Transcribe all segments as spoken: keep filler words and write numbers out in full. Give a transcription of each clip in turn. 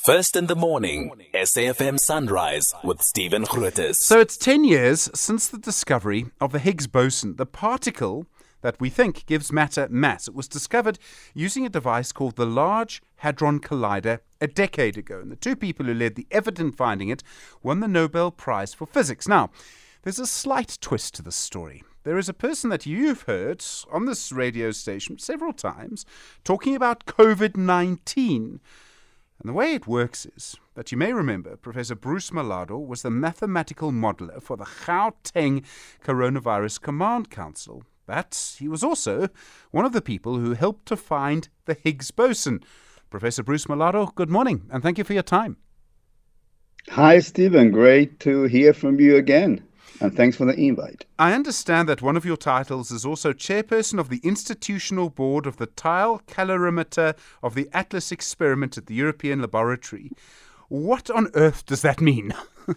First in the morning, S A F M Sunrise with Stephen Grootes. So it's ten years since the discovery of the Higgs boson, the particle that we think gives matter mass. It was discovered using a device called the Large Hadron Collider a decade ago. And the two people who led the effort in finding it won the Nobel Prize for Physics. Now, there's a slight twist to this story. There is a person that you've heard on this radio station several times talking about COVID nineteen. And the way it works is that you may remember Professor Bruce Malado was the mathematical modeler for the Gauteng Coronavirus Command Council. But he was also one of the people who helped to find the Higgs boson. Professor Bruce Malado, good morning, and thank you for your time. Hi, Stephen. Great to hear from you again. And thanks for the invite. I understand that one of your titles is also chairperson of the institutional board of the tile calorimeter of the ATLAS experiment at the European Laboratory. What on earth does that mean?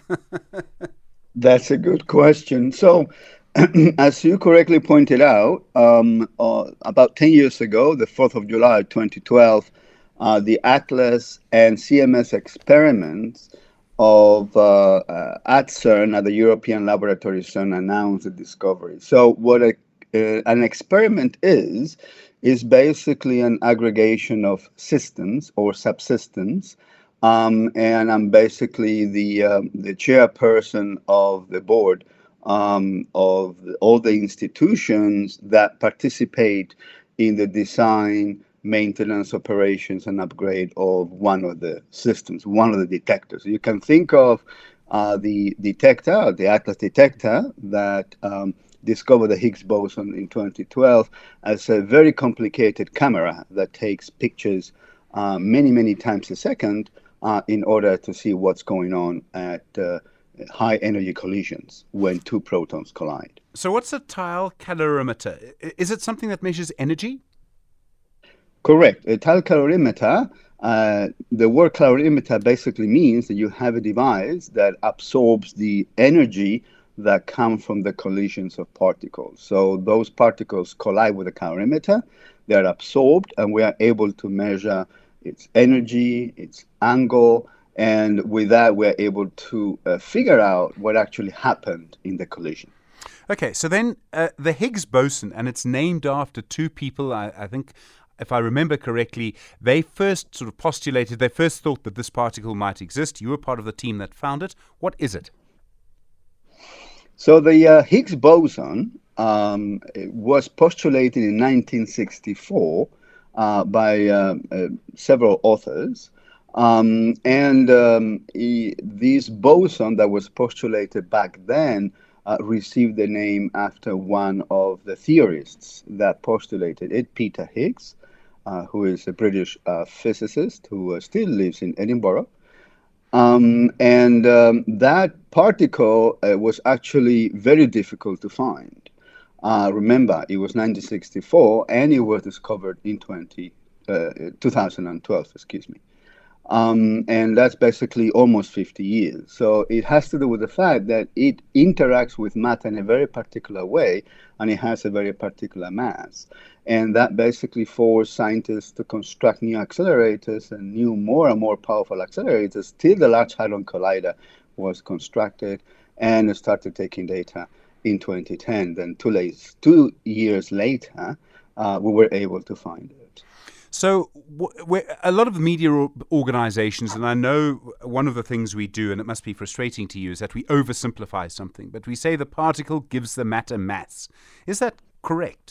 That's a good question. So, as you correctly pointed out, um, uh, about ten years ago, the fourth of July, twenty twelve, uh, the ATLAS and C M S experiments of uh, uh, at CERN, at the European Laboratory CERN, announced the discovery. So what a, uh, an experiment is, is basically an aggregation of systems or subsystems. Um, and I'm basically the, um, the chairperson of the board um, of all the institutions that participate in the design, maintenance, operations, and upgrade of one of the systems, one of the detectors. You can think of uh, the detector, the ATLAS detector that um, discovered the Higgs boson in twenty twelve as a very complicated camera that takes pictures uh, many, many times a second uh, in order to see what's going on at uh, high energy collisions when two protons collide. So what's a tile calorimeter? Is it something that measures energy? Correct. A tile calorimeter, uh, the word calorimeter basically means that you have a device that absorbs the energy that comes from the collisions of particles. So those particles collide with the calorimeter, they are absorbed, and we are able to measure its energy, its angle, and with that we are able to uh, figure out what actually happened in the collision. Okay, so then uh, the Higgs boson, and it's named after two people, I, I think, if I remember correctly, they first sort of postulated, they first thought that this particle might exist. You were part of the team that found it. What is it? So the uh, Higgs boson um, was postulated in nineteen sixty-four uh, by uh, uh, several authors. Um, and um, he, this boson that was postulated back then uh, received the name after one of the theorists that postulated it, Peter Higgs. Uh, who is a British uh, physicist who uh, still lives in Edinburgh. Um, and um, that particle uh, was actually very difficult to find. Uh, remember, it was nineteen sixty-four, and it was discovered in twenty, uh, two thousand twelve, excuse me. Um, and that's basically almost fifty years. So it has to do with the fact that it interacts with matter in a very particular way, and it has a very particular mass. And that basically forced scientists to construct new accelerators and new, more and more powerful accelerators till the Large Hadron Collider was constructed and started taking data in twenty ten. Then two, late, two years later, uh, we were able to find it. So w- a lot of the media organizations, and I know one of the things we do, and it must be frustrating to you, is that we oversimplify something, but we say the particle gives the matter mass. Is that correct?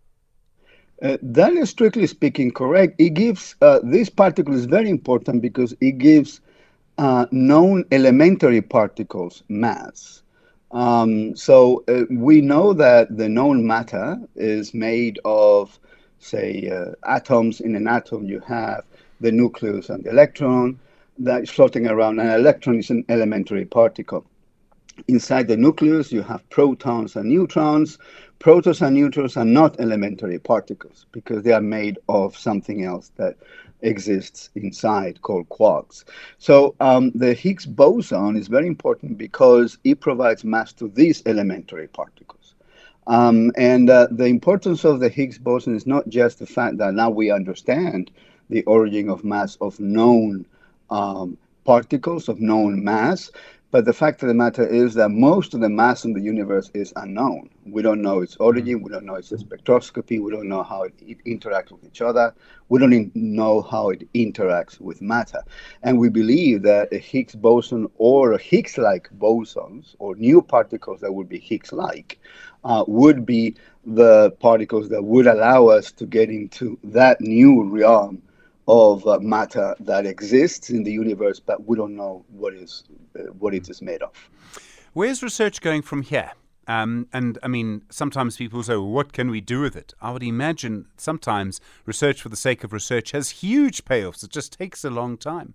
Uh, that is strictly speaking correct. It gives, uh, this particle is very important because it gives uh, known elementary particles mass. Um, so uh, we know that the known matter is made of, say, uh, atoms. In an atom you have the nucleus and the electron that is floating around. An electron is an elementary particle. Inside the nucleus you have protons and neutrons. Protons and neutrons are not elementary particles because they are made of something else that exists inside called quarks. So um, the Higgs boson is very important because it provides mass to these elementary particles. Um, and uh, the importance of the Higgs boson is not just the fact that now we understand the origin of mass of known um, particles of known mass. But the fact of the matter is that most of the mass in the universe is unknown. We don't know its origin. We don't know its spectroscopy. We don't know how it, it interacts with each other. We don't even know how it interacts with matter. And we believe that a Higgs boson or a Higgs-like bosons or new particles that would be Higgs-like uh, would be the particles that would allow us to get into that new realm of uh, matter that exists in the universe, but we don't know what is uh, what it is made of. Where's research going from here? Um, and I mean, sometimes people say, well, what can we do with it? I would imagine sometimes research for the sake of research has huge payoffs. It just takes a long time.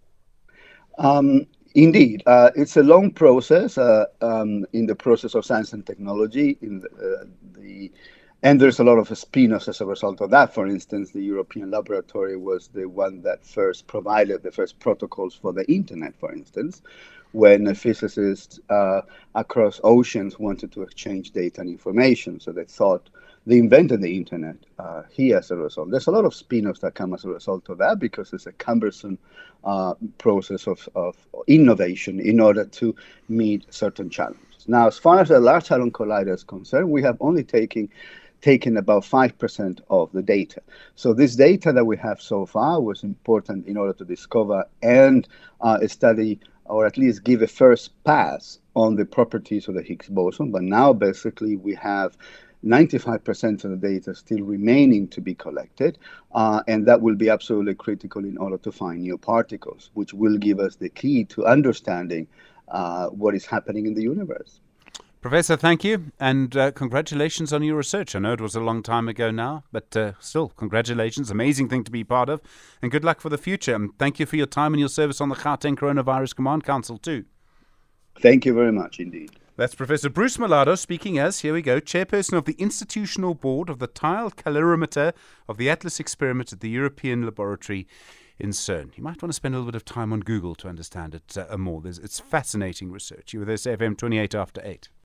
Um, indeed, uh, it's a long process uh, um, in the process of science and technology. In the, uh, the And there's a lot of spin-offs as a result of that. For instance, the European Laboratory was the one that first provided the first protocols for the internet, for instance, when physicists uh, across oceans wanted to exchange data and information. So they thought they invented the internet uh, here as a result. There's a lot of spin-offs that come as a result of that because it's a cumbersome uh, process of, of innovation in order to meet certain challenges. Now, as far as the Large Hadron Collider is concerned, we have only taken taken about five percent of the data. So this data that we have so far was important in order to discover and uh, study, or at least give a first pass on the properties of the Higgs boson. But now basically we have ninety-five percent of the data still remaining to be collected, uh, and that will be absolutely critical in order to find new particles, which will give us the key to understanding uh, what is happening in the universe. Professor, thank you, and uh, congratulations on your research. I know it was a long time ago now, but uh, still, congratulations. Amazing thing to be part of, and good luck for the future. And thank you for your time and your service on the Gauteng Coronavirus Command Council too. Thank you very much indeed. That's Professor Bruce Malado speaking as, here we go, Chairperson of the Institutional Board of the Tile Calorimeter of the ATLAS experiment at the European Laboratory in CERN. You might want to spend a little bit of time on Google to understand it uh, more. There's, it's fascinating research. You were there, S A F M twenty-eight after eight.